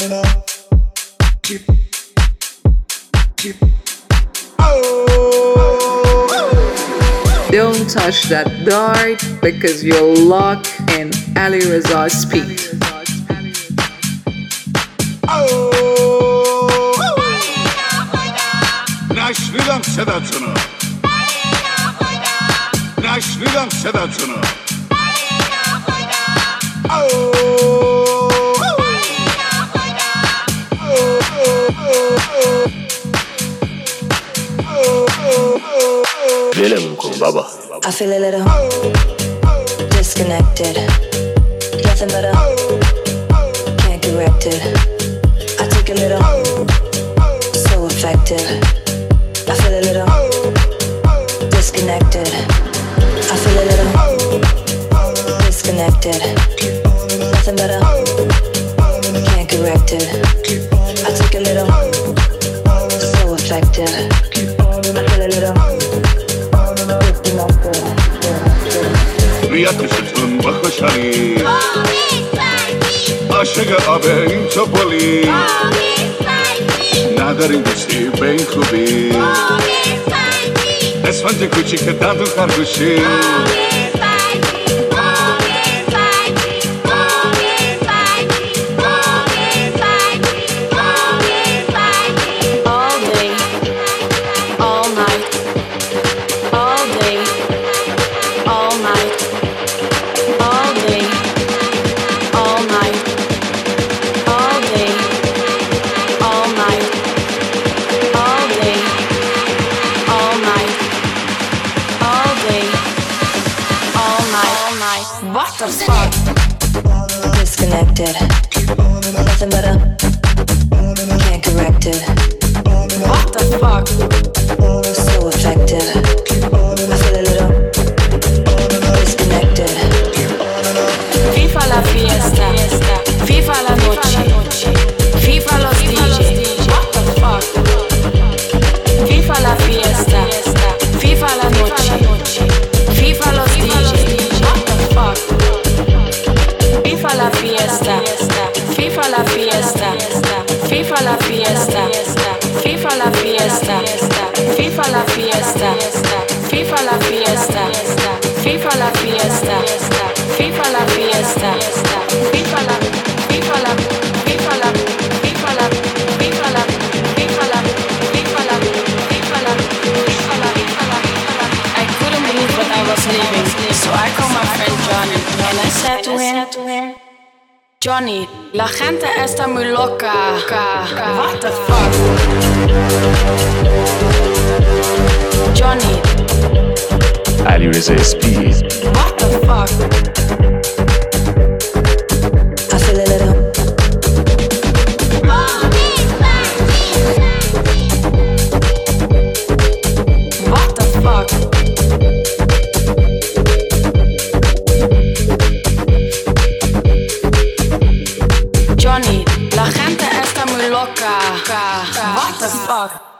Don't touch that dart because you're locked in Ali Reza's speed. نشنیدم صداتونو نشنیدم صداتونو ولمون کن بابا I feel a little disconnected. Nothing but a can't correct it. I take a little so effective. I feel a little disconnected. I feel a little disconnected. Nothing but a can't correct it. I take a little so effective. I feel a little ریتشتون بخوشنی عاشق آب این توپولی نداریم دوستی به این خوبی اسفنج کوچیک دندون خرگوشی What the fuck? Disconnected. Nothing but a can't correct it. What the fuck? So effective. I feel a little disconnected. FIFA la fiesta. FIFA la noche. FIFA los DJs. What the fuck? FIFA la fiesta. FIFA la noche. FIFA los DJs. FIFA la fiesta, FIFA la fiesta, FIFA la fiesta, FIFA la fiesta, FIFA la fiesta, FIFA la fiesta, FIFA la fiesta, FIFA la fiesta, FIFA la, FIFA la, FIFA la, FIFA la, FIFA la, FIFA la, FIFA la, FIFA la, FIFA la, I couldn't believe what I was leaving, so I called my friend Johnny and I said to him, Johnny, la gente está muy loca. What the fuck? Johnny. Ali Reza Speed. What the fuck? I feel a little. What the fuck? Johnny, la gente está muy loca. What the fuck?